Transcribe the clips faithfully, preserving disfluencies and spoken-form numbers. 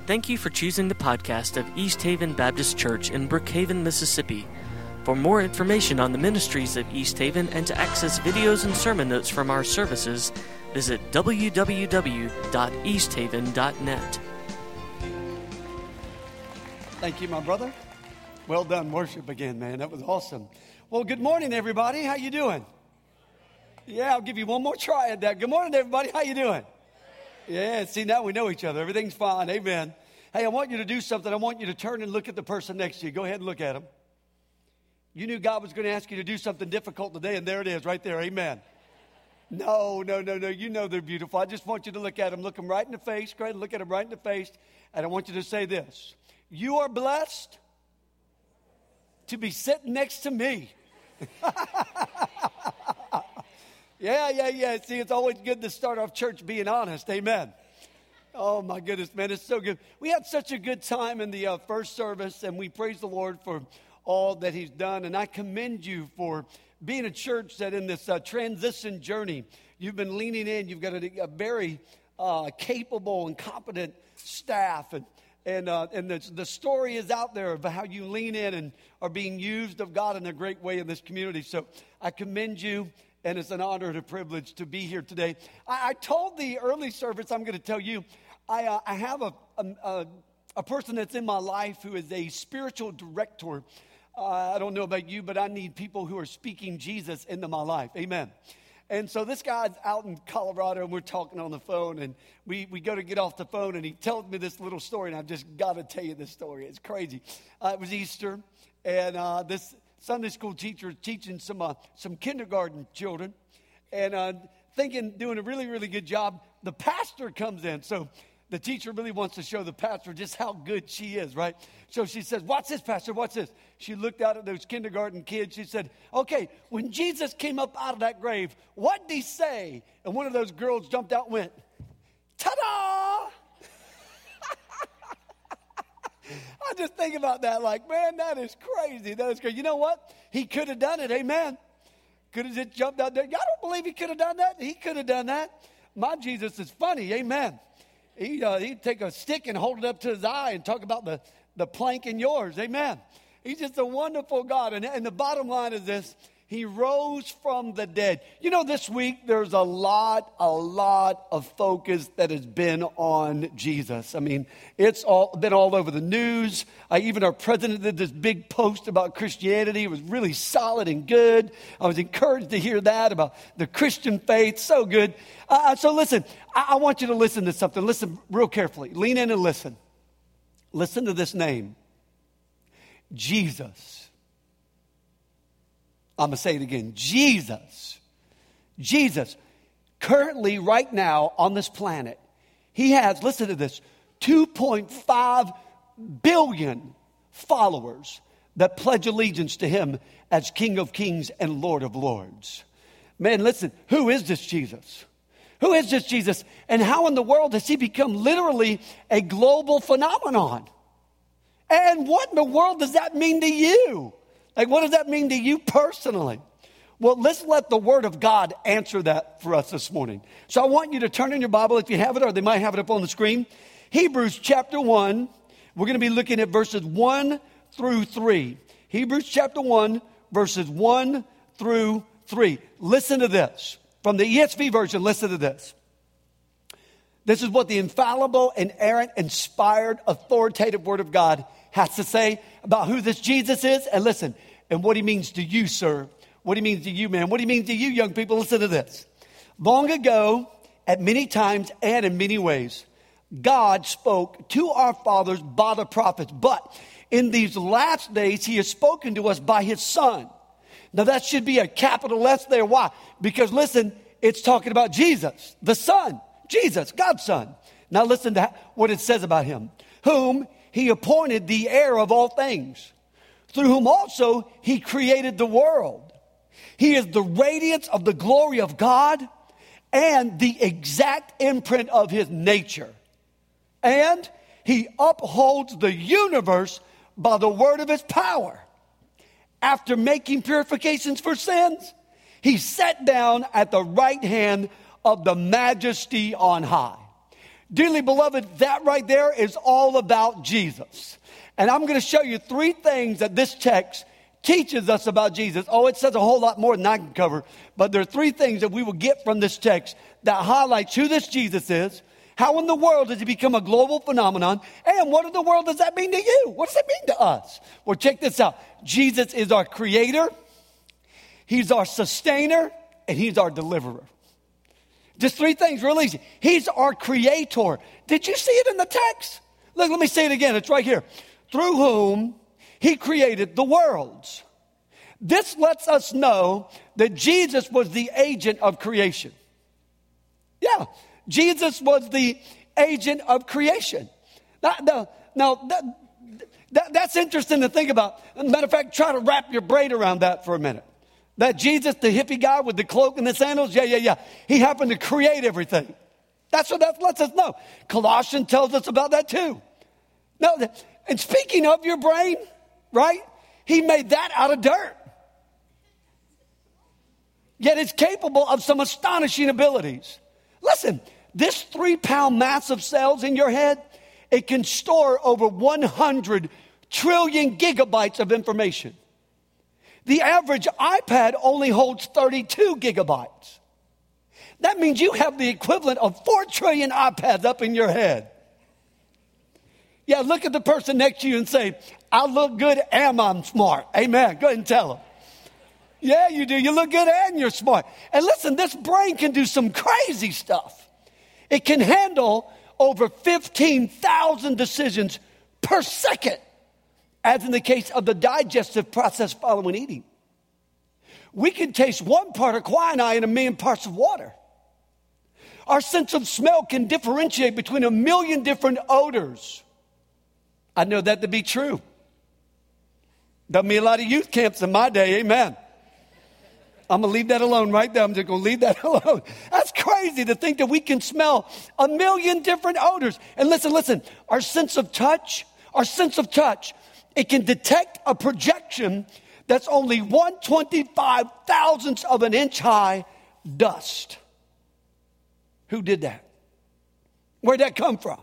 Thank you for choosing the podcast of East Haven Baptist Church in Brookhaven, Mississippi. For more information on the ministries of East Haven and to access videos and sermon notes from our services, visit w w w dot east haven dot net. Thank you, my brother. Well done, worship again, man. That was awesome. Well, good morning, everybody. How you doing? Yeah, I'll give you one more try at that. Good morning, everybody. How you doing? Yeah, see, now we know each other. Everything's fine. Amen. Hey, I want you to do something. I want you to turn and look at the person next to you. Go ahead and look at him. You knew God was going to ask you to do something difficult today, and there it is right there. Amen. No, no, no, no. You know they're beautiful. I just want you to look at them. Look them right in the face. Go ahead and look at them right in the face. And I want you to say this. You are blessed to be sitting next to me. Yeah, yeah, yeah. See, it's always good to start off church being honest. Amen. Oh, my goodness, man. It's so good. We had such a good time in the uh, first service, and we praise the Lord for all that he's done. And I commend you for being a church that in this uh, transition journey, you've been leaning in. You've got a, a very uh, capable and competent staff. And and uh, and the, the story is out there of how you lean in and are being used of God in a great way in this community. So I commend you. And it's an honor and a privilege to be here today. I, I told the early service, I'm going to tell you, I, uh, I have a, a, a person that's in my life who is a spiritual director. Uh, I don't know about you, but I need people who are speaking Jesus into my life. Amen. And so this guy's out in Colorado, and we're talking on the phone, and we, we go to get off the phone, and he tells me this little story, and I've just got to tell you this story. It's crazy. Uh, it was Easter, and uh, this Sunday school teacher is teaching some uh, some kindergarten children, and uh, thinking, doing a really, really good job. The pastor comes in, so the teacher really wants to show the pastor just how good she is, right? So she says, "Watch this, pastor, watch this." She looked out at those kindergarten kids. She said, "Okay, when Jesus came up out of that grave, what did he say?" And one of those girls jumped out and went, "Ta-da!" I just think about that like, man, that is crazy. That is crazy. You know what? He could have done it. Amen. Could have just jumped out there. I don't believe he could have done that. He could have done that. My Jesus is funny. Amen. He, uh, he'd take a stick and hold it up to his eye and talk about the, the plank in yours. Amen. He's just a wonderful God. And, and the bottom line is this. He rose from the dead. You know, this week there's a lot, a lot of focus that has been on Jesus. I mean, it's all been all over the news. Uh, even our president did this big post about Christianity. It was really solid and good. I was encouraged to hear that about the Christian faith. So good. Uh, so listen, I, I want you to listen to something. Listen real carefully. Lean in and listen. Listen to this name. Jesus. I'm going to say it again. Jesus. Jesus. Currently, right now, on this planet, he has, listen to this, two point five billion followers that pledge allegiance to him as King of Kings and Lord of Lords. Man, listen, who is this Jesus? Who is this Jesus? And how in the world has he become literally a global phenomenon? And what in the world does that mean to you? Like, what does that mean to you personally? Well, let's let the Word of God answer that for us this morning. So I want you to turn in your Bible if you have it, or they might have it up on the screen. Hebrews chapter one. We're going to be looking at verses one through three. Hebrews chapter one, verses one through three. Listen to this. From the E S V version, listen to this. This is what the infallible, inerrant, inspired, authoritative Word of God has to say about who this Jesus is. And listen, and what he means to you, sir. What he means to you, man. What he means to you, young people. Listen to this. Long ago, at many times and in many ways, God spoke to our fathers by the prophets. But in these last days, he has spoken to us by his Son. Now, that should be a capital S there. Why? Because, listen, it's talking about Jesus, the Son. Jesus, God's Son. Now, listen to what it says about him. Whom he appointed the heir of all things, through whom also he created the world. He is the radiance of the glory of God and the exact imprint of his nature. And he upholds the universe by the word of his power. After making purifications for sins, he sat down at the right hand of the majesty on high. Dearly beloved, that right there is all about Jesus. And I'm going to show you three things that this text teaches us about Jesus. Oh, it says a whole lot more than I can cover, but there are three things that we will get from this text that highlights who this Jesus is, how in the world does he become a global phenomenon, and what in the world does that mean to you? What does that mean to us? Well, check this out. Jesus is our creator, he's our sustainer, and he's our deliverer. Just three things, real easy. He's our creator. Did you see it in the text? Look, let me say it again. It's right here. Through whom he created the worlds. This lets us know that Jesus was the agent of creation. Yeah, Jesus was the agent of creation. Now, now, now that, that, that's interesting to think about. As a matter of fact, try to wrap your brain around that for a minute. That Jesus, the hippie guy with the cloak and the sandals, yeah, yeah, yeah. He happened to create everything. That's what that lets us know. Colossians tells us about that too. Now, and speaking of your brain, right? He made that out of dirt. Yet it's capable of some astonishing abilities. Listen, this three-pound mass of cells in your head, it can store over one hundred trillion gigabytes of information. The average iPad only holds thirty-two gigabytes. That means you have the equivalent of four trillion iPads up in your head. Yeah, look at the person next to you and say, I look good and I'm smart. Amen. Go ahead and tell them. Yeah, you do. You look good and you're smart. And listen, this brain can do some crazy stuff. It can handle over fifteen thousand decisions per second, as in the case of the digestive process following eating. We can taste one part of quinine in a million parts of water. Our sense of smell can differentiate between a million different odors. I know that to be true. Done me a lot of youth camps in my day, amen. I'm going to leave that alone right there. I'm just going to leave that alone. That's crazy to think that we can smell a million different odors. And listen, listen, our sense of touch, our sense of touch, it can detect a projection that's only one twenty-five thousandth of an inch high dust. Who did that? Where'd that come from?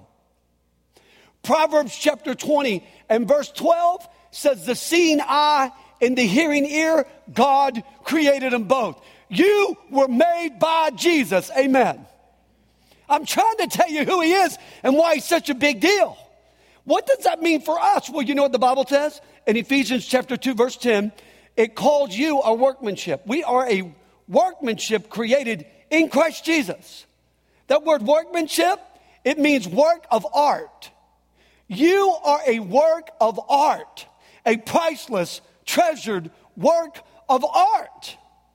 Proverbs chapter twenty and verse twelve says, the seeing eye and the hearing ear, God created them both. You were made by Jesus. Amen. I'm trying to tell you who he is and why he's such a big deal. What does that mean for us? Well, you know what the Bible says? In Ephesians chapter two, verse ten, it calls you a workmanship. We are a workmanship created in Christ Jesus. That word workmanship, it means work of art. You are a work of art, a priceless, treasured work of art.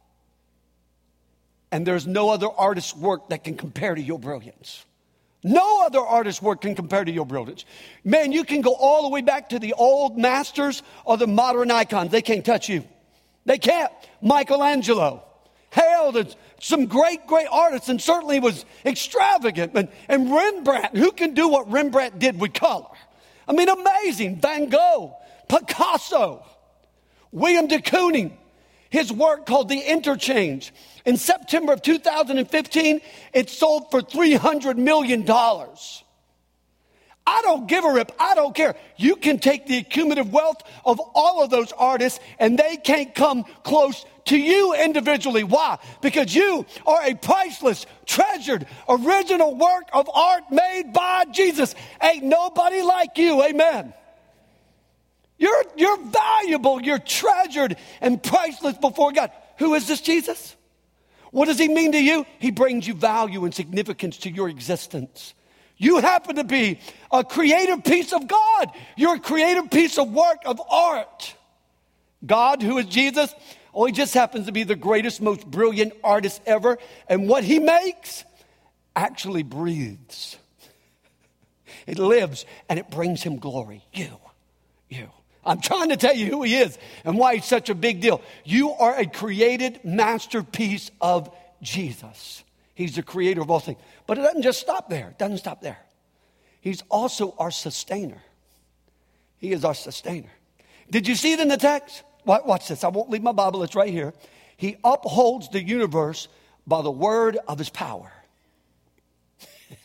And there's no other artist's work that can compare to your brilliance. No other artist's work can compare to your brilliance. Man, you can go all the way back to the old masters or the modern icons. They can't touch you. They can't. Michelangelo hailed some great, great artists and certainly was extravagant. And, and Rembrandt, who can do what Rembrandt did with color? I mean, amazing. Van Gogh, Picasso, William de Kooning, his work called The Interchange. In September of two thousand fifteen, it sold for three hundred million dollars. I don't give a rip. I don't care. You can take the accumulative wealth of all of those artists and they can't come close to you individually. Why? Because you are a priceless, treasured, original work of art made by Jesus. Ain't nobody like you. Amen. You're, you're valuable. You're treasured and priceless before God. Who is this Jesus? What does he mean to you? He brings you value and significance to your existence. You happen to be a creative piece of God. You're a creative piece of work of art. God, who is Jesus, oh, he just happens to be the greatest, most brilliant artist ever. And what he makes actually breathes. It lives and it brings him glory. You, you. I'm trying to tell you who he is and why he's such a big deal. You are a created masterpiece of Jesus. He's the creator of all things. But it doesn't just stop there. It doesn't stop there. He's also our sustainer. He is our sustainer. Did you see it in the text? Watch this. I won't leave my Bible. It's right here. He upholds the universe by the word of his power.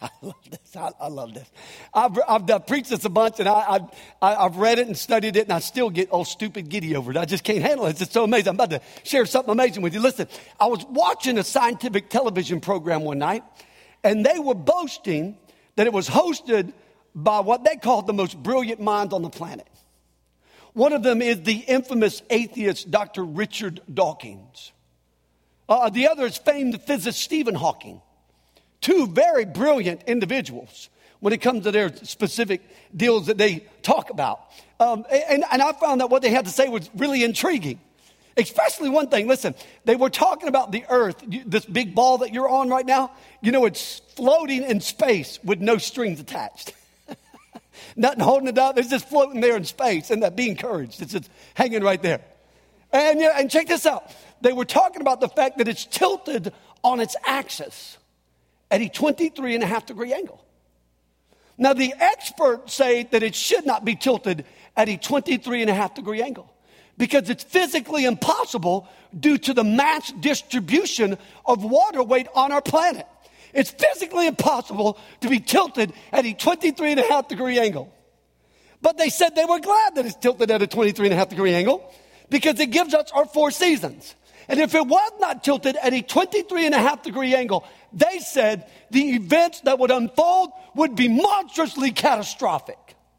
I love this. I, I love this. I've, I've done, preached this a bunch, and I, I, I've read it and studied it, and I still get all stupid giddy over it. I just can't handle it. It's just so amazing. I'm about to share something amazing with you. Listen, I was watching a scientific television program one night, and they were boasting that it was hosted by what they called the most brilliant minds on the planet. One of them is the infamous atheist Doctor Richard Dawkins. Uh, the other is famed physicist Stephen Hawking. Two very brilliant individuals when it comes to their specific deals that they talk about. Um, and, and I found that what they had to say was really intriguing. Especially one thing, listen, they were talking about the earth, this big ball that you're on right now. You know, it's floating in space with no strings attached. Nothing holding it up. It's just floating there in space, and that be encouraged. It's just hanging right there. And, you know, and check this out. They were talking about the fact that it's tilted on its axis at a twenty-three and a half degree angle. Now, the experts say that it should not be tilted at a twenty-three and a half degree angle because it's physically impossible due to the mass distribution of water weight on our planet. It's physically impossible to be tilted at a twenty-three and a half degree angle. But they said they were glad that it's tilted at a twenty-three and a half degree angle because it gives us our four seasons. And if it was not tilted at a twenty-three and a half degree angle, they said the events that would unfold would be monstrously catastrophic.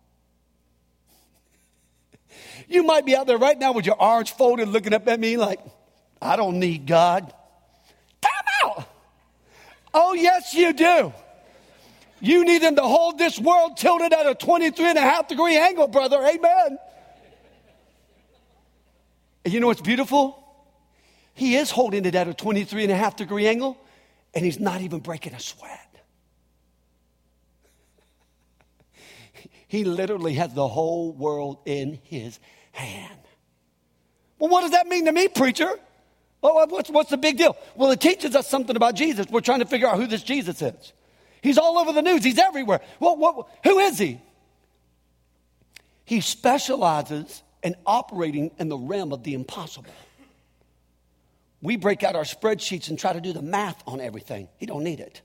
You might be out there right now with your arms folded looking up at me like, I don't need God. Time out. Oh, yes, you do. You need him to hold this world tilted at a twenty-three and a half degree angle, brother. Amen. And you know what's beautiful? He is holding it at a twenty-three and a half degree angle, and he's not even breaking a sweat. He literally has the whole world in his hand. Well, what does that mean to me, preacher? Well, what's, what's the big deal? Well, it teaches us something about Jesus. We're trying to figure out who this Jesus is. He's all over the news. He's everywhere. Well, what, who is he? He specializes in operating in the realm of the impossible. We break out our spreadsheets and try to do the math on everything. He don't need it.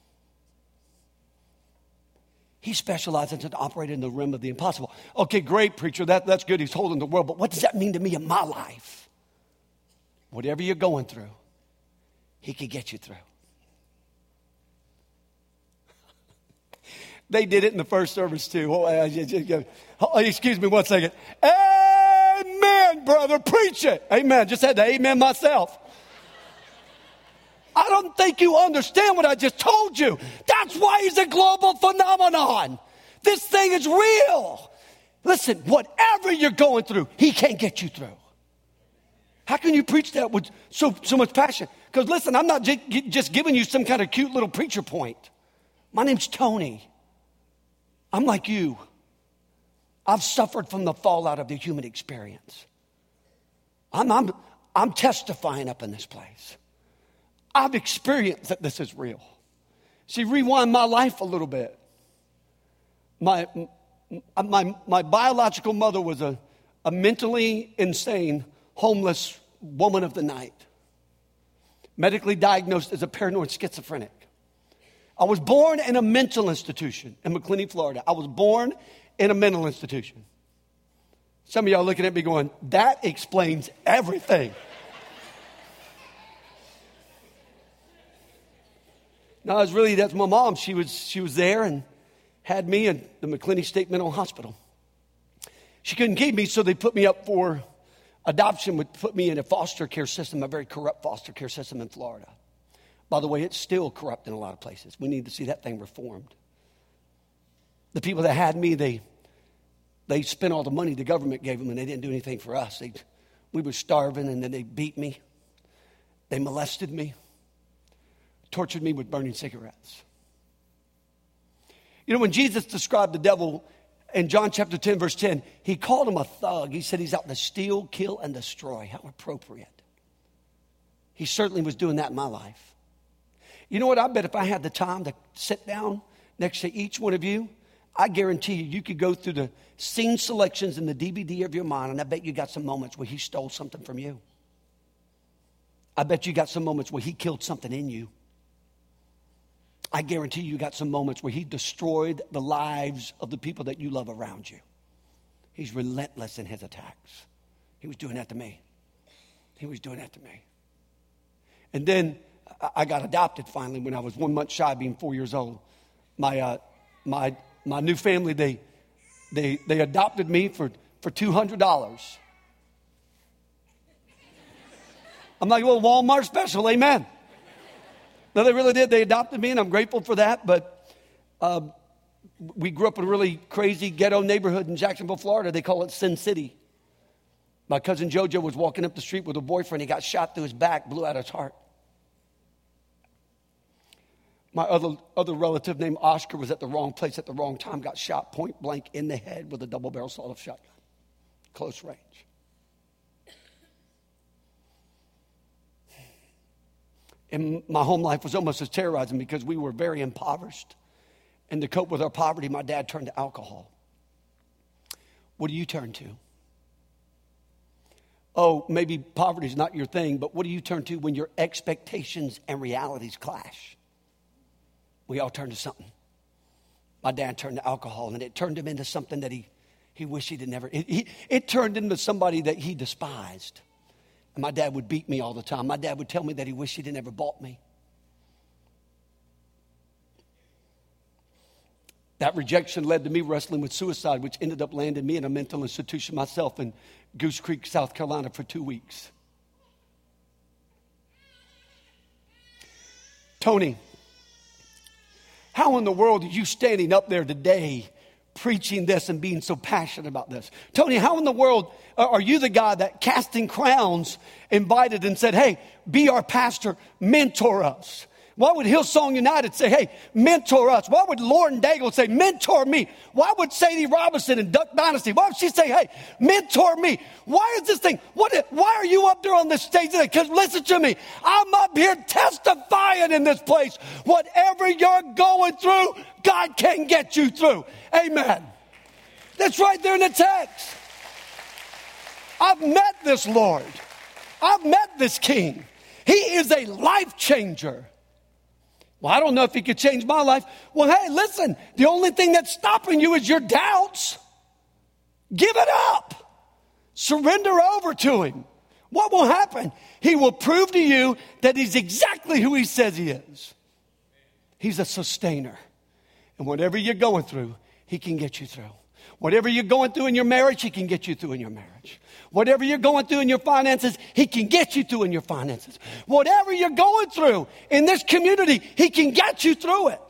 He specializes in operating in the realm of the impossible. Okay, great, preacher. That, that's good. He's holding the world. But what does that mean to me in my life? Whatever you're going through, he can get you through. They did it in the first service too. Oh, uh, oh, excuse me one second. Amen, brother. Preach it. Amen. Just had to amen myself. I don't think you understand what I just told you. That's why he's a global phenomenon. This thing is real. Listen, whatever you're going through, he can't get you through. How can you preach that with so, so much passion? Because listen, I'm not j- just giving you some kind of cute little preacher point. My name's Tony. I'm like you. I've suffered from the fallout of the human experience. I'm, I'm, I'm testifying up in this place. I've experienced that this is real. See, rewind my life a little bit. My, my, my biological mother was a, a mentally insane, homeless woman of the night. Medically diagnosed as a paranoid schizophrenic. I was born in a mental institution in McClenny, Florida. I was born in a mental institution. Some of y'all looking at me going, that explains everything. No, it's really, that's my mom. She was, she was there and had me in the McClenny State Mental Hospital. She couldn't keep me, so they put me up for adoption, would put me in a foster care system, a very corrupt foster care system in Florida. By the way, it's still corrupt in a lot of places. We need to see that thing reformed. The people that had me, they they spent all the money the government gave them, and they didn't do anything for us. They, we were starving, and then they beat me. They molested me, tortured me with burning cigarettes. You know, when Jesus described the devil in John chapter ten, verse ten, he called him a thug. He said he's out to steal, kill, and destroy. How appropriate. He certainly was doing that in my life. You know what? I bet if I had the time to sit down next to each one of you, I guarantee you, you could go through the scene selections in the D V D of your mind, and I bet you got some moments where he stole something from you. I bet you got some moments where he killed something in you. I guarantee you got some moments where he destroyed the lives of the people that you love around you. He's relentless in his attacks. He was doing that to me. He was doing that to me. And then I got adopted finally when I was one month shy of being four years old. My uh, my my new family, they they they adopted me for, for two hundred dollars. I'm like, well, Walmart special, amen. No, they really did. They adopted me, and I'm grateful for that. But uh, we grew up in a really crazy ghetto neighborhood in Jacksonville, Florida. They call it Sin City. My cousin JoJo was walking up the street with a boyfriend. He got shot through his back, blew out his heart. My other, other relative named Oscar was at the wrong place at the wrong time, got shot point blank in the head with a double-barrel sawed-off shotgun, close range. And my home life was almost as terrorizing because we were very impoverished. And to cope with our poverty, my dad turned to alcohol. What do you turn to? Oh, maybe poverty is not your thing, but what do you turn to when your expectations and realities clash? We all turn to something. My dad turned to alcohol, and it turned him into something that he, he wished he'd never. It, he, it turned into somebody that he despised. And my dad would beat me all the time. My dad would tell me that he wished he'd never bought me. That rejection led to me wrestling with suicide, which ended up landing me in a mental institution myself in Goose Creek, South Carolina for two weeks. Tony, how in the world are you standing up there today preaching this and being so passionate about this? Tony, how in the world are you the guy that Casting Crowns invited and said, hey, be our pastor, mentor us? Why would Hillsong United say, hey, mentor us? Why would Lauren Daigle say, mentor me? Why would Sadie Robinson and Duck Dynasty, why would she say, hey, mentor me? Why is this thing, what? Why are you up there on this stage today? Because listen to me, I'm up here testifying in this place. Whatever you're going through, God can get you through. Amen. That's right there in the text. I've met this Lord. I've met this King. He is a life changer. Well, I don't know if he could change my life. Well, hey, listen, the only thing that's stopping you is your doubts. Give it up. Surrender over to him. What will happen? He will prove to you that he's exactly who he says he is. He's a sustainer. And whatever you're going through, he can get you through. Whatever you're going through in your marriage, he can get you through in your marriage. Whatever you're going through in your finances, he can get you through in your finances. Whatever you're going through in this community, he can get you through it.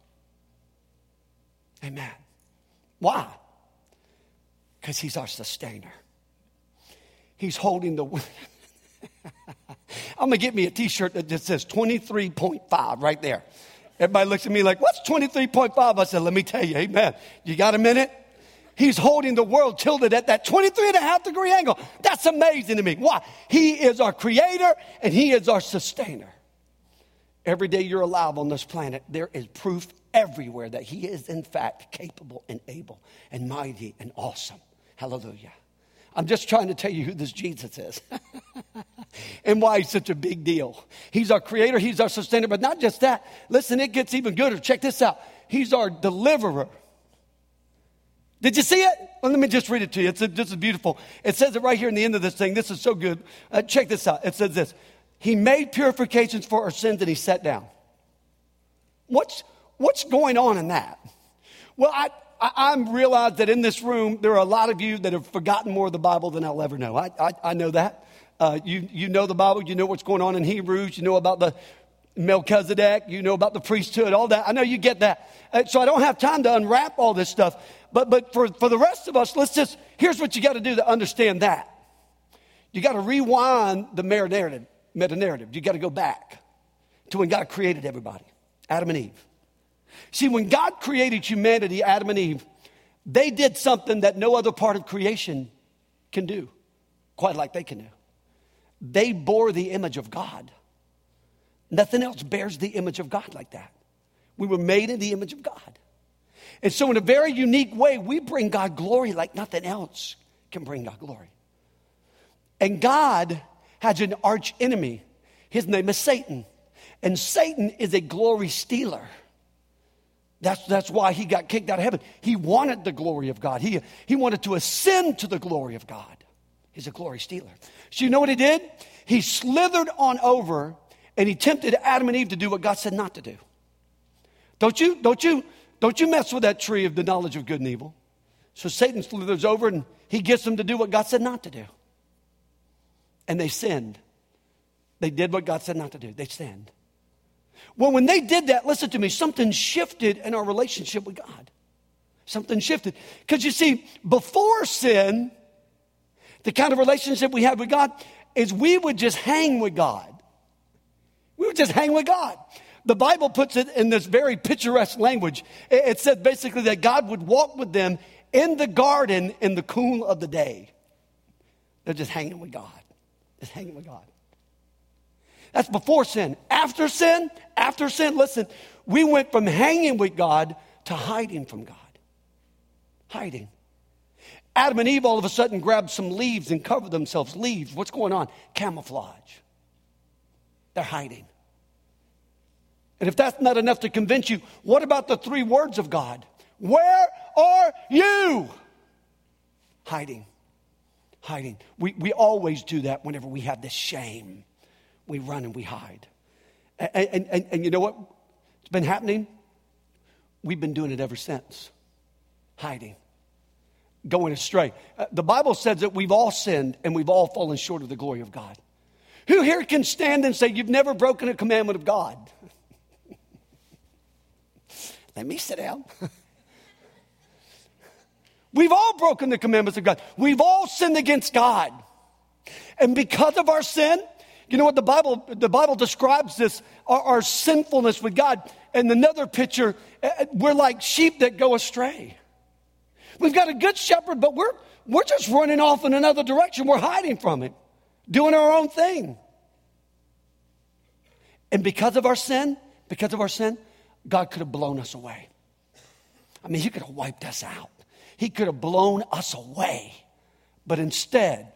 Amen. Why? Because he's our sustainer. He's holding the... I'm going to get me a t-shirt that just says twenty-three point five right there. Everybody looks at me like, what's twenty-three point five? I said, let me tell you, amen. You got a minute? He's holding the world tilted at that twenty-three and a half degree angle. That's amazing to me. Why? He is our creator and he is our sustainer. Every day you're alive on this planet, there is proof everywhere that he is in fact capable and able and mighty and awesome. Hallelujah. I'm just trying to tell you who this Jesus is and why he's such a big deal. He's our creator. He's our sustainer. But not just that. Listen, it gets even gooder. Check this out. He's our deliverer. Did you see it? Well, let me just read it to you. It's a, this is beautiful. It says it right here in the end of this thing. This is so good. Uh, check this out. It says this. He made purifications for our sins and he sat down. What's, what's going on in that? Well, I... I, I realize that in this room, there are a lot of you that have forgotten more of the Bible than I'll ever know. I, I, I know that. Uh, you, you know the Bible. You know what's going on in Hebrews. You know about the Melchizedek. You know about the priesthood, all that. I know you get that. Uh, so I don't have time to unwrap all this stuff. But, but for, for the rest of us, let's just, here's what you got to do to understand that. You got to rewind the meta-narrative. meta-narrative. You got to go back to when God created everybody, Adam and Eve. See, when God created humanity, Adam and Eve, they did something that no other part of creation can do, quite like they can do. They bore the image of God. Nothing else bears the image of God like that. We were made in the image of God. And so in a very unique way, we bring God glory like nothing else can bring God glory. And God has an arch enemy. His name is Satan. And Satan is a glory stealer. That's, that's why he got kicked out of heaven. He wanted the glory of God. He, he wanted to ascend to the glory of God. He's a glory stealer. So you know what he did? He slithered on over and he tempted Adam and Eve to do what God said not to do. Don't you, don't you, don't you mess with that tree of the knowledge of good and evil. So Satan slithers over and he gets them to do what God said not to do. And they sinned. They did what God said not to do. They sinned. Well, when they did that, listen to me, something shifted in our relationship with God. Something shifted. Because you see, before sin, the kind of relationship we had with God is we would just hang with God. We would just hang with God. The Bible puts it in this very picturesque language. It, it said basically that God would walk with them in the garden in the cool of the day. They're just hanging with God. Just hanging with God. That's before sin. After sin, after sin, listen, we went from hanging with God to hiding from God. Hiding. Adam and Eve all of a sudden grabbed some leaves and covered themselves. Leaves, what's going on? Camouflage. They're hiding. And if that's not enough to convince you, what about the three words of God? Where are you? Hiding. Hiding. We, we always do that whenever we have this shame. We run and we hide. And, and, and, and you know what? It's been happening. We've been doing it ever since. Hiding. Going astray. Uh, the Bible says that we've all sinned and we've all fallen short of the glory of God. Who here can stand and say you've never broken a commandment of God? Let me sit down. We've all broken the commandments of God. We've all sinned against God. And because of our sin, you know what the Bible, the Bible describes this, our, our sinfulness with God. And another picture, we're like sheep that go astray. We've got a good shepherd, but we're, we're just running off in another direction. We're hiding from him, doing our own thing. And because of our sin, because of our sin, God could have blown us away. I mean, he could have wiped us out. He could have blown us away. But instead,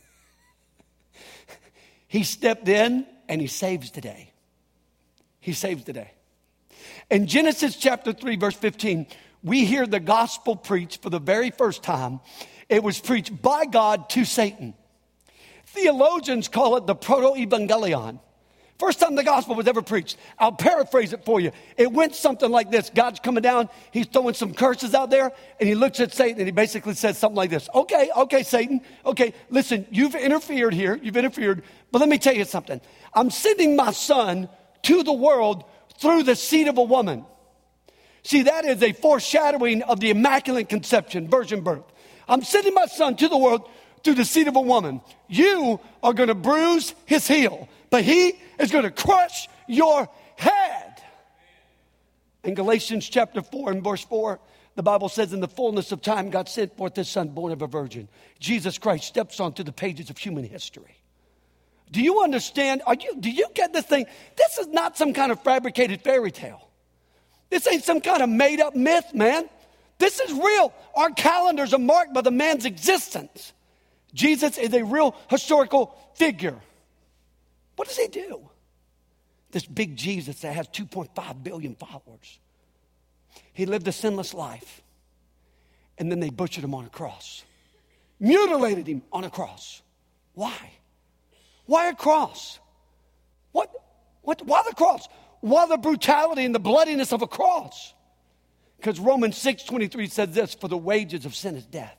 he stepped in and he saves today. He saves today. In Genesis chapter three, verse fifteen, we hear the gospel preached for the very first time. It was preached by God to Satan. Theologians call it the proto-evangelion. First time the gospel was ever preached. I'll paraphrase it for you. It went something like this. God's coming down. He's throwing some curses out there. And he looks at Satan and he basically says something like this. Okay, okay, Satan. Okay, listen, you've interfered here. You've interfered. But let me tell you something. I'm sending my son to the world through the seed of a woman. See, that is a foreshadowing of the Immaculate Conception, virgin birth. I'm sending my son to the world through the seed of a woman. You are going to bruise his heel, but he is going to crush your head. In Galatians chapter four and verse four, the Bible says, in the fullness of time, God sent forth his son, born of a virgin. Jesus Christ steps onto the pages of human history. Do you understand? Are you, do you get this thing? This is not some kind of fabricated fairy tale. This ain't some kind of made up myth, man. This is real. Our calendars are marked by the man's existence. Jesus is a real historical figure. What does he do? This big Jesus that has two point five billion followers. He lived a sinless life. And then they butchered him on a cross. Mutilated him on a cross. Why? Why a cross? What? What? Why the cross? Why the brutality and the bloodiness of a cross? Because Romans six twenty-three says this, for the wages of sin is death.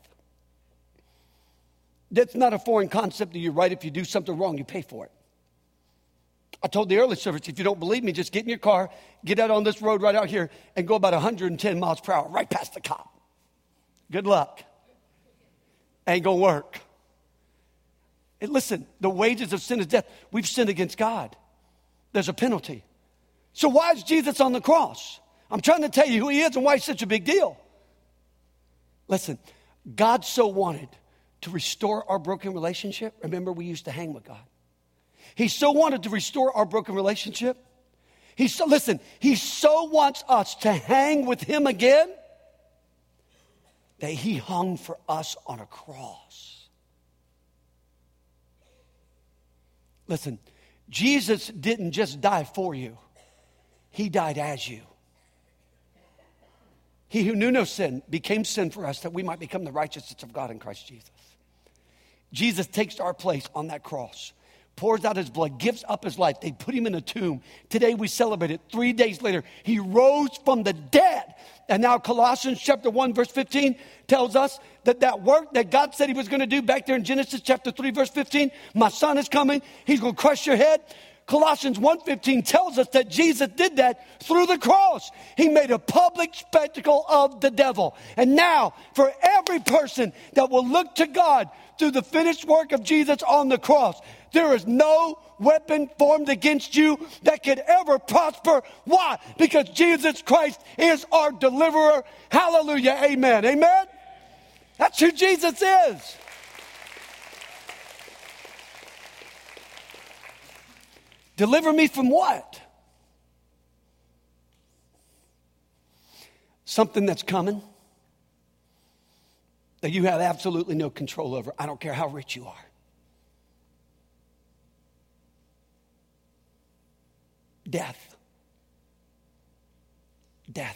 That's not a foreign concept to you, right? If you do something wrong, you pay for it. I told the early service, if you don't believe me, just get in your car, get out on this road right out here, and go about one hundred ten miles per hour, right past the cop. Good luck. Ain't gonna work. And listen, the wages of sin is death. We've sinned against God. There's a penalty. So why is Jesus on the cross? I'm trying to tell you who he is and why he's such a big deal. Listen, God so wanted to restore our broken relationship. Remember, we used to hang with God. He so wanted to restore our broken relationship. He so, listen, he so wants us to hang with him again that he hung for us on a cross. Listen, Jesus didn't just die for you. He died as you. He who knew no sin became sin for us that we might become the righteousness of God in Christ Jesus. Jesus takes our place on that cross, pours out his blood, gives up his life. They put him in a tomb. Today we celebrate it. Three days later, he rose from the dead. And now Colossians chapter one, verse fifteen tells us that that work that God said he was going to do back there in Genesis chapter three, verse fifteen, my son is coming. He's going to crush your head. Colossians one fifteen tells us that Jesus did that through the cross. He made a public spectacle of the devil. And now, for every person that will look to God through the finished work of Jesus on the cross, there is no weapon formed against you that could ever prosper. Why? Because Jesus Christ is our deliverer. Hallelujah. Amen. Amen. That's who Jesus is. Deliver me from what? Something that's coming that you have absolutely no control over. I don't care how rich you are. Death. Death.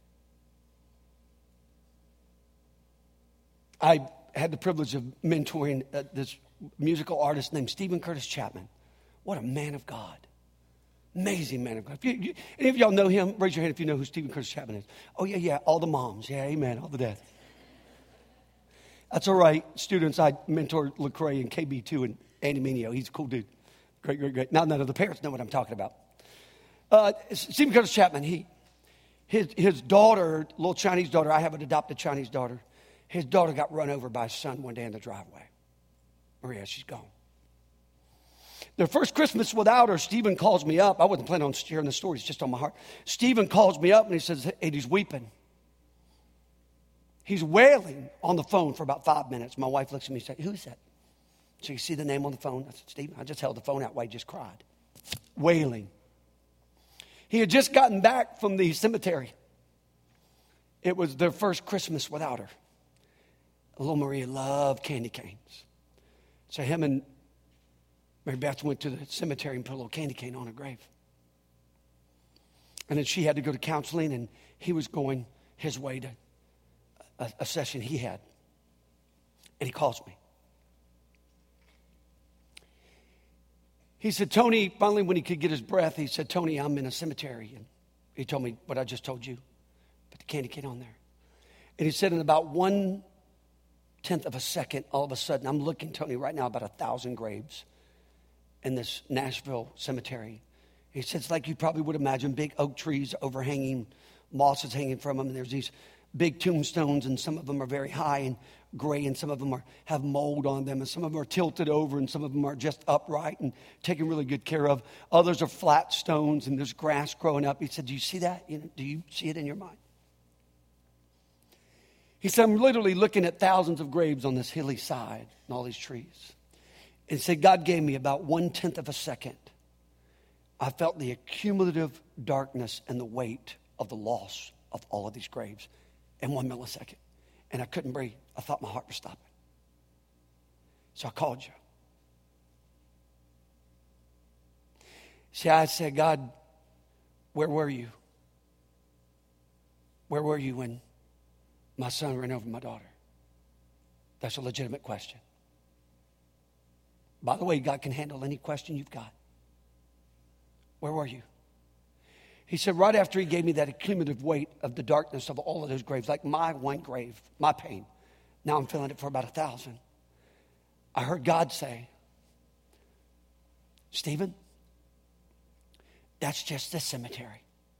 I had the privilege of mentoring uh, this musical artist named Stephen Curtis Chapman. What a man of God. Amazing man of God. If you, you, any of y'all know him? Raise your hand if you know who Stephen Curtis Chapman is. Oh, yeah, yeah. All the moms. Yeah, amen. All the dads. That's all right. Students, I mentored Lecrae and K B two and Andy Mineo. He's a cool dude. Great, great, great. Now, none of the parents know what I'm talking about. Uh, Stephen Curtis Chapman, he, his, his daughter, little Chinese daughter, I have an adopted Chinese daughter. His daughter got run over by his son one day in the driveway. Maria, she's gone. Their first Christmas without her, Stephen calls me up. I wasn't planning on sharing the story. It's just on my heart. Stephen calls me up and he says, and he's weeping. He's wailing on the phone for about five minutes. My wife looks at me and says, who's that? So you see the name on the phone? I said, Stephen, I just held the phone out while he just cried. Wailing. He had just gotten back from the cemetery. It was their first Christmas without her. Little Maria loved candy canes. So him and Mary Beth went to the cemetery and put a little candy cane on her grave. And then she had to go to counseling, and he was going his way to a, a session he had. And he calls me. He said, Tony, finally when he could get his breath, he said, Tony, I'm in a cemetery. And he told me what I just told you. Put the candy cane on there. And he said in about one tenth of a second, all of a sudden, I'm looking, Tony, right now about a thousand graves in this Nashville cemetery. He said, it's like you probably would imagine, big oak trees overhanging, moss is hanging from them, and there's these big tombstones, and some of them are very high and gray, and some of them are, have mold on them, and some of them are tilted over, and some of them are just upright and taken really good care of. Others are flat stones, and there's grass growing up. He said, do you see that? You know, do you see it in your mind? He said, I'm literally looking at thousands of graves on this hilly side and all these trees. And said, God gave me about one-tenth of a second. I felt the accumulative darkness and the weight of the loss of all of these graves in one millisecond. And I couldn't breathe. I thought my heart was stopping. So I called you. See, I said, God, where were you? Where were you when my son ran over my daughter? That's a legitimate question. By the way, God can handle any question you've got. Where were you? He said, right after he gave me that accumulative weight of the darkness of all of those graves, like my one grave, my pain. Now I'm feeling it for about a thousand. I heard God say, Stephen, that's just the cemetery.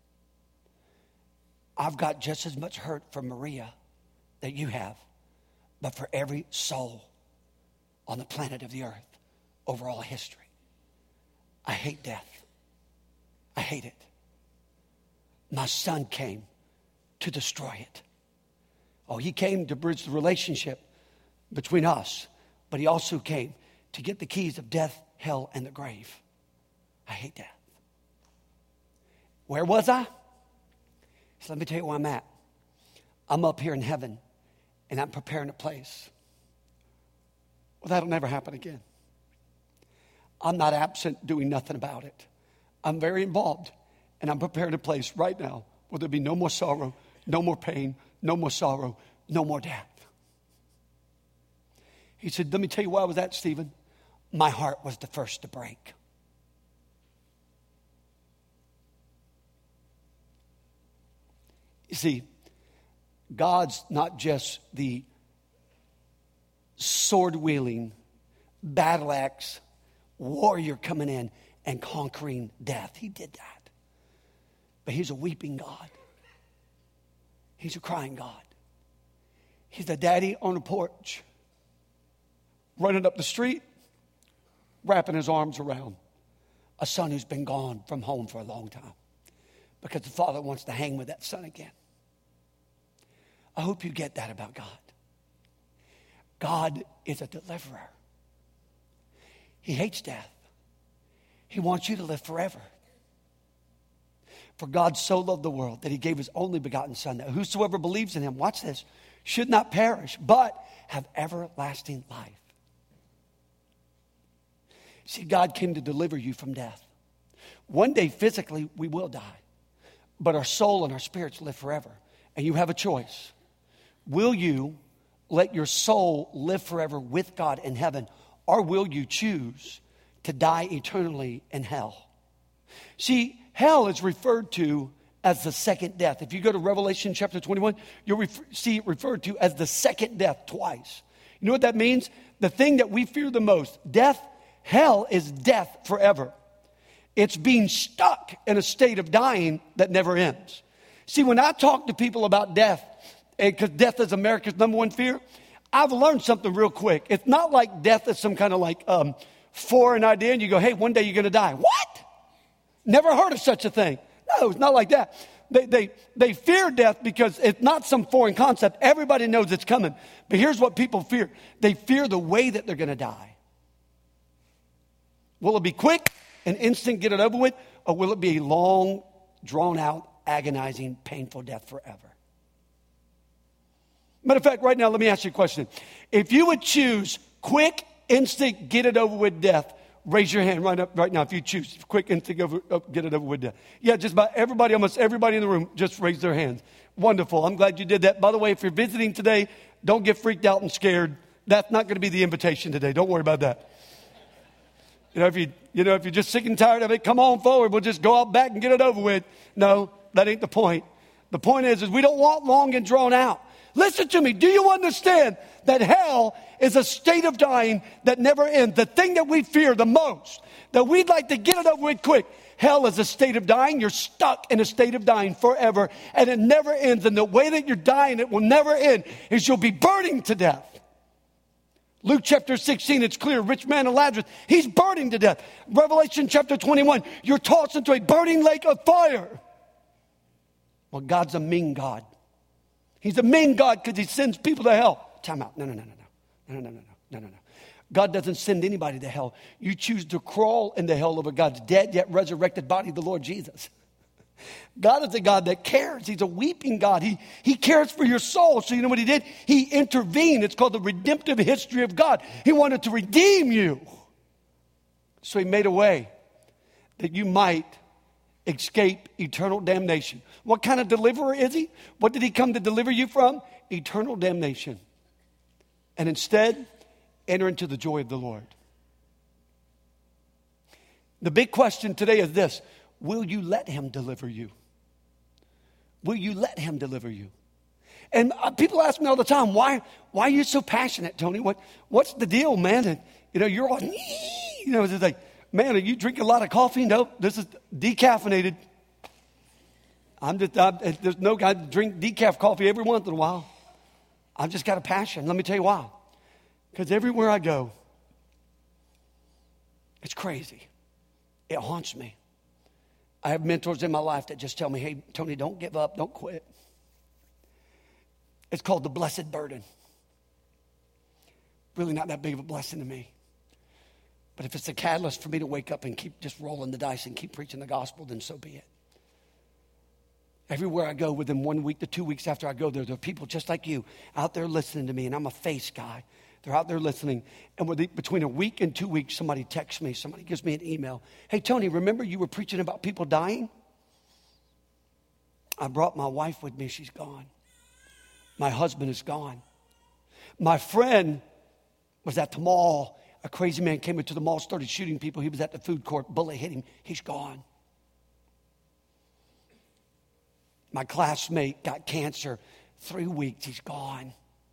I've got just as much hurt for Maria that you have, but for every soul on the planet of the earth over all history. I hate death. I hate it. My son came to destroy it. Oh, he came to bridge the relationship between us, but he also came to get the keys of death, hell, and the grave. I hate death. Where was I? So let me tell you where I'm at. I'm up here in heaven, and I'm preparing a place. Well, that'll never happen again. I'm not absent doing nothing about it. I'm very involved, and I'm preparing a place right now where there'll be no more sorrow, No more pain, no more sorrow, no more death. He said, let me tell you why I was that, Stephen. My heart was the first to break. You see, God's not just the sword-wielding, battle axe warrior coming in and conquering death. He did that. But he's a weeping God. He's a crying God. He's a daddy on the porch, running up the street, wrapping his arms around a son who's been gone from home for a long time because the father wants to hang with that son again. I hope you get that about God. God is a deliverer. He hates death. He wants you to live forever. For God so loved the world that he gave his only begotten son, that whosoever believes in him, watch this, should not perish, but have everlasting life. See, God came to deliver you from death. One day, physically, we will die. But our soul and our spirits live forever. And you have a choice. Will you let your soul live forever with God in heaven, or will you choose to die eternally in hell? See, hell is referred to as the second death. If you go to Revelation chapter twenty-one, you'll refer, see it referred to as the second death twice. You know what that means? The thing that we fear the most, death, hell is death forever. It's being stuck in a state of dying that never ends. See, when I talk to people about death, because death is America's number one fear, I've learned something real quick. It's not like death is some kind of like um, foreign idea and you go, hey, one day you're going to die. What? Never heard of such a thing. No, it's not like that. They, they, they fear death because it's not some foreign concept. Everybody knows it's coming. But here's what people fear. They fear the way that they're going to die. Will it be quick, an instant, get it over with? Or will it be a long, drawn-out, agonizing, painful death forever? Matter of fact, right now, let me ask you a question. If you would choose quick, instant, get it over with death, raise your hand right up right now if you choose quick, instant, over, uh, get it over with death. Yeah, just about everybody, almost everybody in the room just raised their hands. Wonderful. I'm glad you did that. By the way, if you're visiting today, don't get freaked out and scared. That's not going to be the invitation today. Don't worry about that. You know, if you, you know, if you're just sick and tired of it, come on forward. We'll just go out back and get it over with. No, that ain't the point. The point is, is we don't want long and drawn out. Listen to me. Do you understand that hell is a state of dying that never ends? The thing that we fear the most, that we'd like to get it over with quick. Hell is a state of dying. You're stuck in a state of dying forever, and it never ends. And the way that you're dying, it will never end, is you'll be burning to death. Luke chapter sixteen, it's clear. Rich man and Lazarus, he's burning to death. Revelation chapter twenty-one, you're tossed into a burning lake of fire. Well, God's a mean God. He's a mean God because he sends people to hell. Time out. No, no, no, no, no. No, no, no, no, no, no, no. God doesn't send anybody to hell. You choose to crawl into hell over God's dead yet resurrected body, the Lord Jesus. God is a God that cares. He's a weeping God. He, he cares for your soul. So you know what he did? He intervened. It's called the redemptive history of God. He wanted to redeem you. So he made a way that you might escape eternal damnation. What kind of deliverer is he? What did he come to deliver you from? Eternal damnation. And instead, enter into the joy of the Lord. The big question today is this: will you let him deliver you? Will you let him deliver you? And uh, people ask me all the time, why, why are you so passionate, Tony? What, what's the deal, man? And, you know, you're all, you know, it's like, man, are you drinking a lot of coffee? No, this is decaffeinated. I'm just, I'm, there's no guy drink decaf coffee every once in a while. I've just got a passion. Let me tell you why. Because everywhere I go, it's crazy. It haunts me. I have mentors in my life that just tell me, hey, Tony, don't give up, don't quit. It's called the blessed burden. Really not that big of a blessing to me. But if it's a catalyst for me to wake up and keep just rolling the dice and keep preaching the gospel, then so be it. Everywhere I go, within one week to two weeks after I go there, there are people just like you out there listening to me, and I'm a face guy. They're out there listening. And with the, between a week and two weeks, somebody texts me, somebody gives me an email. Hey, Tony, remember you were preaching about people dying? I brought my wife with me. She's gone. My husband is gone. My friend was at the mall. A crazy man came into the mall, started shooting people. He was at the food court. Bullet hit him. He's gone. My classmate got cancer. Three weeks, he's gone.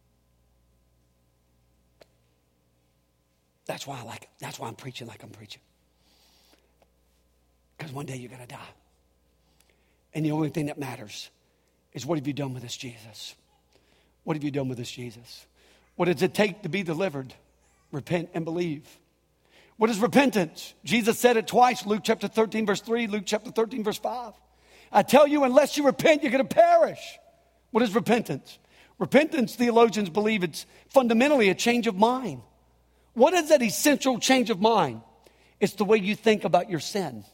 That's why I like it. That's why I'm preaching like I'm preaching. Because one day you're going to die. And the only thing that matters is, what have you done with this Jesus? What have you done with this Jesus? What does it take to be delivered? Repent and believe. What is repentance? Jesus said it twice. Luke chapter thirteen, verse three. Luke chapter thirteen, verse five. I tell you, unless you repent, you're going to perish. What is repentance? Repentance, theologians believe it's fundamentally a change of mind. What is that essential change of mind? It's the way you think about your sin.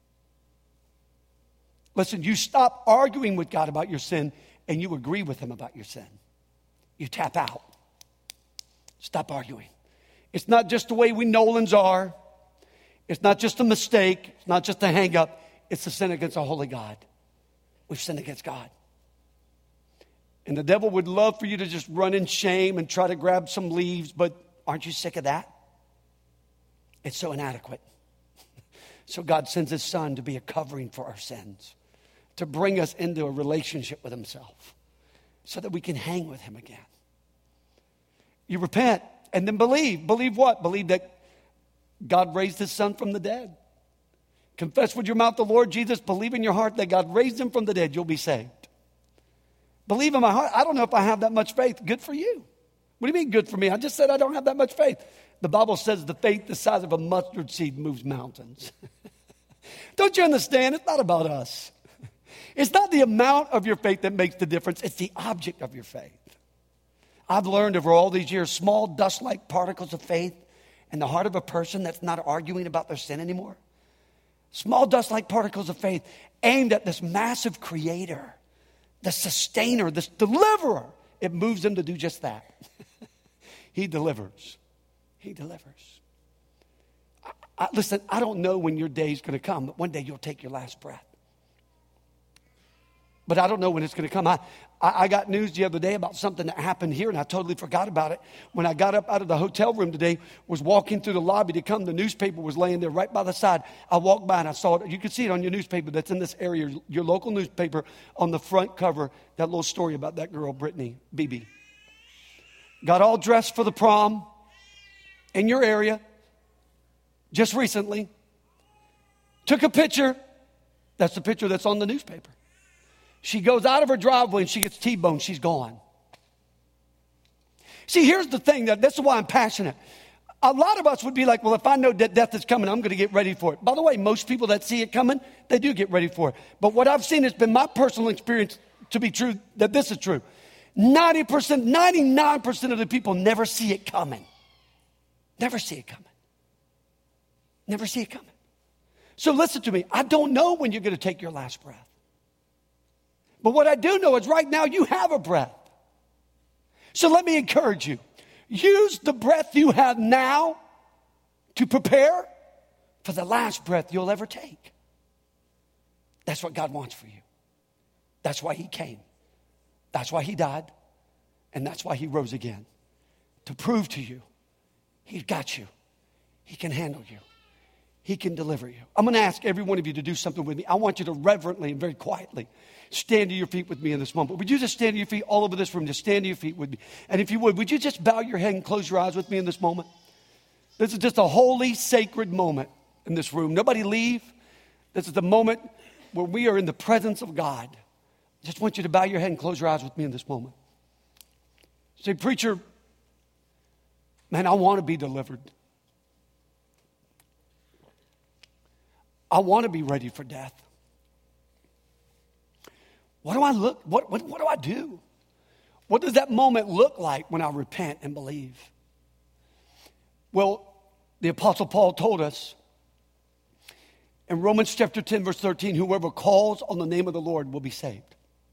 Listen, you stop arguing with God about your sin and you agree with him about your sin. You tap out. Stop arguing. It's not just the way we Nolans are. It's not just a mistake. It's not just a hang up. It's a sin against a holy God. We've sinned against God. And the devil would love for you to just run in shame and try to grab some leaves, but aren't you sick of that? It's so inadequate. So God sends his son to be a covering for our sins, to bring us into a relationship with himself so that we can hang with him again. You repent and then believe. Believe what? Believe that God raised his son from the dead. Confess with your mouth the Lord Jesus. Believe in your heart that God raised him from the dead. You'll be saved. Believe in my heart. I don't know if I have that much faith. Good for you. What do you mean good for me? I just said I don't have that much faith. The Bible says the faith the size of a mustard seed moves mountains. Don't you understand? It's not about us. It's not the amount of your faith that makes the difference. It's the object of your faith. I've learned over all these years, small dust-like particles of faith in the heart of a person that's not arguing about their sin anymore. Small dust-like particles of faith aimed at this massive creator, the sustainer, this deliverer. It moves him to do just that. He delivers. He delivers. I, I, listen, I don't know when your day is going to come, but one day you'll take your last breath. But I don't know when it's going to come. I, I, I got news the other day about something that happened here, and I totally forgot about it. When I got up out of the hotel room today, was walking through the lobby to come, the newspaper was laying there right by the side. I walked by and I saw it. You can see it on your newspaper that's in this area, your local newspaper, on the front cover, that little story about that girl, Brittany Beebe. Got all dressed for the prom in your area just recently. Took a picture. That's the picture that's on the newspaper. She goes out of her driveway and she gets T-boned. She's gone. See, here's the thing. That, this is why I'm passionate. A lot of us would be like, well, if I know that death is coming, I'm going to get ready for it. By the way, most people that see it coming, they do get ready for it. But what I've seen has been my personal experience to be true, that this is true. ninety percent, ninety-nine percent of the people never see it coming. Never see it coming. Never see it coming. So listen to me. I don't know when you're going to take your last breath. But what I do know is right now you have a breath. So let me encourage you. Use the breath you have now to prepare for the last breath you'll ever take. That's what God wants for you. That's why he came. That's why he died. And that's why he rose again. To prove to you, he's got you. He can handle you. He can deliver you. I'm going to ask every one of you to do something with me. I want you to reverently and very quietly stand to your feet with me in this moment. Would you just stand to your feet all over this room? Just stand to your feet with me. And if you would, would you just bow your head and close your eyes with me in this moment? This is just a holy, sacred moment in this room. Nobody leave. This is the moment where we are in the presence of God. I just want you to bow your head and close your eyes with me in this moment. Say, preacher, man, I want to be delivered. I want to be ready for death. What do I look, what, what, what do I do? What does that moment look like when I repent and believe? Well, the Apostle Paul told us in Romans chapter ten, verse thirteen, whoever calls on the name of the Lord will be saved.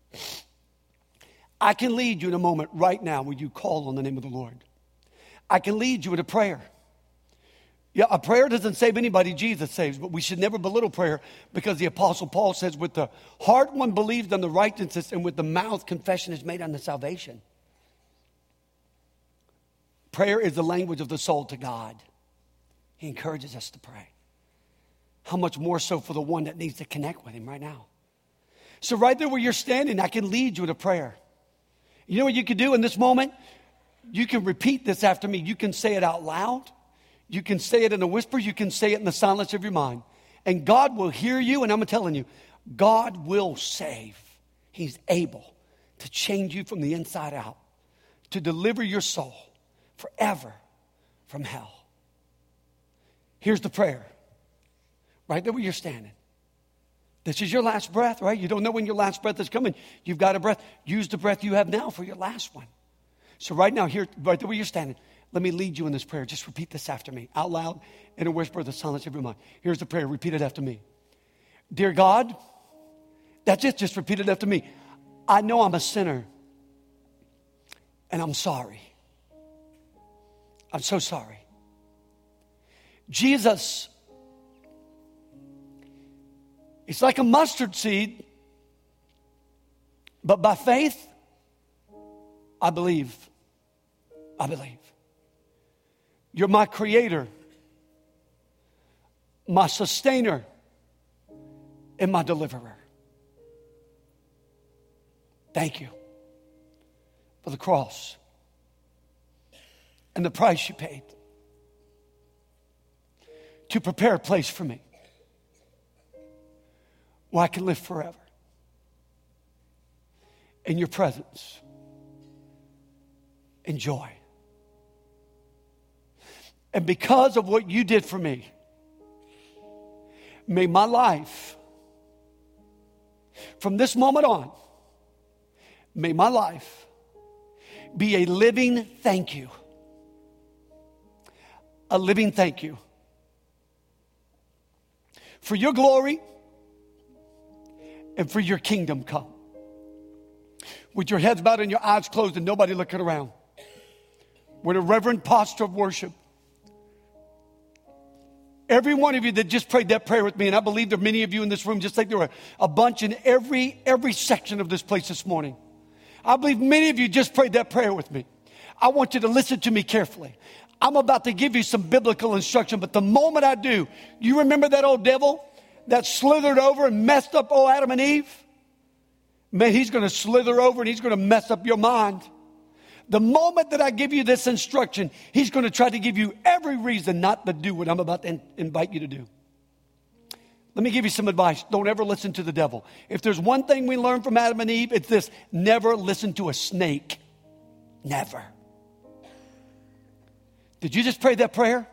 I can lead you in a moment right now where you call on the name of the Lord. I can lead you in a prayer. Yeah, a prayer doesn't save anybody, Jesus saves, but we should never belittle prayer because the Apostle Paul says, with the heart one believes unto righteousness, and with the mouth confession is made unto salvation. Prayer is the language of the soul to God. He encourages us to pray. How much more so for the one that needs to connect with him right now. So right there where you're standing, I can lead you to prayer. You know what you can do in this moment? You can repeat this after me. You can say it out loud. You can say it in a whisper. You can say it in the silence of your mind. And God will hear you. And I'm telling you, God will save. He's able to change you from the inside out, to deliver your soul forever from hell. Here's the prayer. Right there where you're standing. This is your last breath, right? You don't know when your last breath is coming. You've got a breath. Use the breath you have now for your last one. So right now, here, right there where you're standing, let me lead you in this prayer. Just repeat this after me, out loud, in a whisper of the silence of your mind. Here's the prayer. Repeat it after me. Dear God, that's it. Just repeat it after me. I know I'm a sinner, and I'm sorry. I'm so sorry. Jesus, it's like a mustard seed, but by faith, I believe. I believe. You're my creator, my sustainer, and my deliverer. Thank you for the cross and the price you paid to prepare a place for me where I can live forever in your presence and joy. And because of what you did for me, may my life, from this moment on, may my life be a living thank you. A living thank you. For your glory and for your kingdom come. With your heads bowed and your eyes closed and nobody looking around. With a reverent posture of worship. Every one of you that just prayed that prayer with me, and I believe there are many of you in this room, just like there were a bunch in every, every section of this place this morning. I believe many of you just prayed that prayer with me. I want you to listen to me carefully. I'm about to give you some biblical instruction, but the moment I do, you remember that old devil that slithered over and messed up old Adam and Eve? Man, he's going to slither over and he's going to mess up your mind. The moment that I give you this instruction, he's going to try to give you every reason not to do what I'm about to in- invite you to do. Let me give you some advice. Don't ever listen to the devil. If there's one thing we learned from Adam and Eve, it's this: never listen to a snake. Never. Did you just pray that prayer?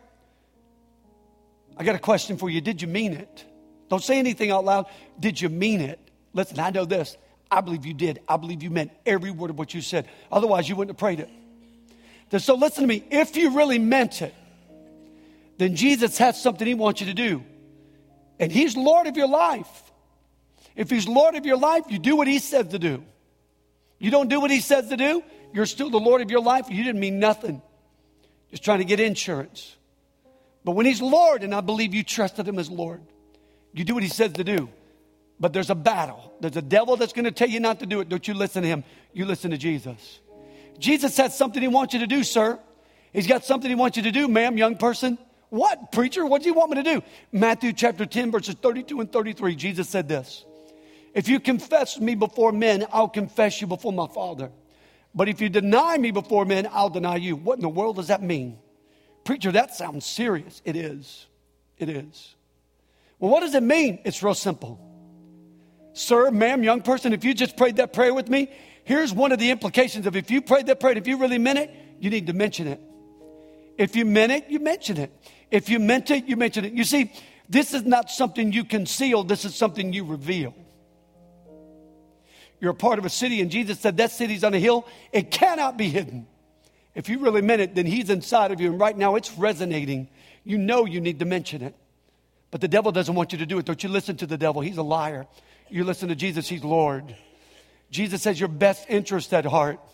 I got a question for you. Did you mean it? Don't say anything out loud. Did you mean it? Listen, I know this. I believe you did. I believe you meant every word of what you said. Otherwise, you wouldn't have prayed it. So listen to me. If you really meant it, then Jesus has something he wants you to do. And he's Lord of your life. If he's Lord of your life, you do what he says to do. You don't do what he says to do, you're still the Lord of your life. You didn't mean nothing. Just trying to get insurance. But when he's Lord, and I believe you trusted him as Lord, you do what he says to do. But there's a battle. There's a devil that's going to tell you not to do it. Don't you listen to him. You listen to Jesus. Jesus has something he wants you to do, sir. He's got something he wants you to do, ma'am, young person. What, preacher? What do you want me to do? Matthew chapter ten, verses thirty-two and thirty-three. Jesus said this: if you confess me before men, I'll confess you before my Father. But if you deny me before men, I'll deny you. What in the world does that mean? Preacher, that sounds serious. It is. It is. Well, what does it mean? It's real simple. Sir, ma'am, young person, if you just prayed that prayer with me, here's one of the implications of if you prayed that prayer, if you really meant it, you need to mention it. If you meant it, you mention it. If you meant it, you mention it. You see, this is not something you conceal. This is something you reveal. You're a part of a city, and Jesus said that city's on a hill. It cannot be hidden. If you really meant it, then he's inside of you, and right now it's resonating. You know you need to mention it. But the devil doesn't want you to do it. Don't you listen to the devil. He's a liar. You listen to Jesus. He's Lord. Jesus has your best interest at heart.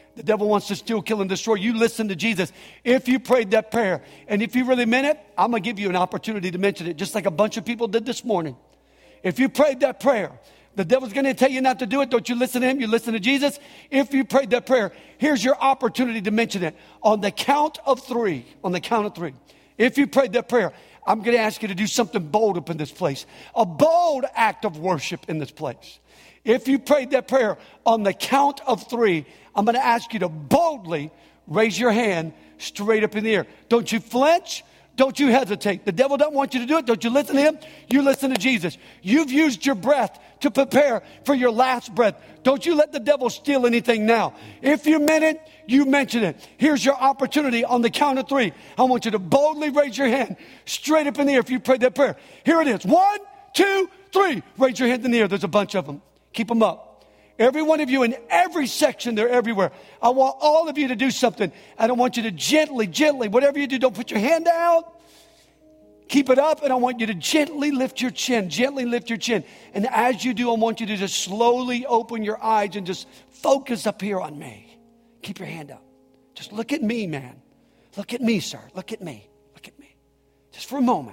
The devil wants to steal, kill, and destroy. You listen to Jesus. If you prayed that prayer, and if you really meant it, I'm going to give you an opportunity to mention it, just like a bunch of people did this morning. If you prayed that prayer, the devil's going to tell you not to do it. Don't you listen to him. You listen to Jesus. If you prayed that prayer, here's your opportunity to mention it. On the count of three, on the count of three. If you prayed that prayer, I'm going to ask you to do something bold up in this place. A bold act of worship in this place. If you prayed that prayer on the count of three, I'm going to ask you to boldly raise your hand straight up in the air. Don't you flinch. Don't you hesitate. The devil doesn't want you to do it. Don't you listen to him. You listen to Jesus. You've used your breath to prepare for your last breath. Don't you let the devil steal anything now. If you meant it, you mention it. Here's your opportunity on the count of three. I want you to boldly raise your hand straight up in the air if you prayed that prayer. Here it is. One, two, three. Raise your hand in the air. There's a bunch of them. Keep them up. Every one of you in every section, they're everywhere. I want all of you to do something. I don't want you to gently, gently, whatever you do, don't put your hand out. Keep it up, and I want you to gently lift your chin, gently lift your chin. And as you do, I want you to just slowly open your eyes and just focus up here on me. Keep your hand up. Just look at me, man. Look at me, sir. Look at me. Look at me. Just for a moment.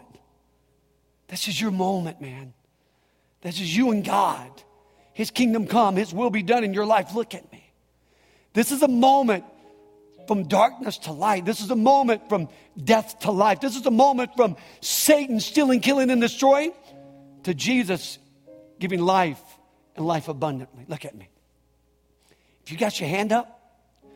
This is your moment, man. This is you and God. His kingdom come, His will be done in your life. Look at me. This is a moment from darkness to light. This is a moment from death to life. This is a moment from Satan stealing, killing, and destroying to Jesus giving life and life abundantly. Look at me. If you got your hand up,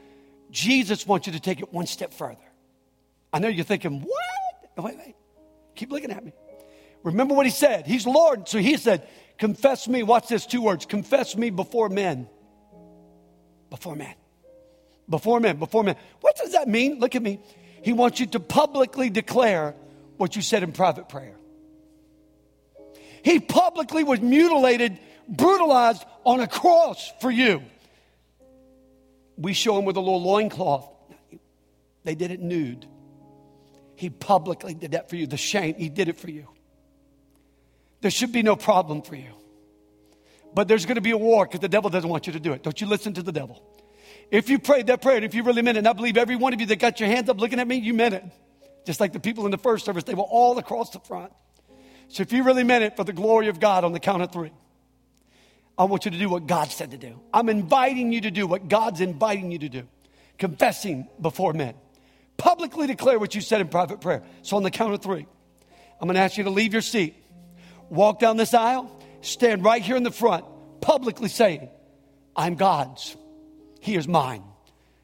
Jesus wants you to take it one step further. I know you're thinking, what? Wait, wait. Keep looking at me. Remember what He said. He's Lord. So He said, confess me. Watch this, two words. Confess me before men. Before men. Before men. Before men. What does that mean? Look at me. He wants you to publicly declare what you said in private prayer. He publicly was mutilated, brutalized on a cross for you. We show him with a little loincloth. They did it nude. He publicly did that for you. The shame, He did it for you. There should be no problem for you. But there's going to be a war because the devil doesn't want you to do it. Don't you listen to the devil. If you prayed that prayer, and if you really meant it, and I believe every one of you that got your hands up looking at me, you meant it. Just like the people in the first service, they were all across the front. So if you really meant it for the glory of God on the count of three, I want you to do what God said to do. I'm inviting you to do what God's inviting you to do. Confessing before men. Publicly declare what you said in private prayer. So on the count of three, I'm going to ask you to leave your seat. Walk down this aisle, stand right here in the front, publicly saying, I'm God's. He is mine.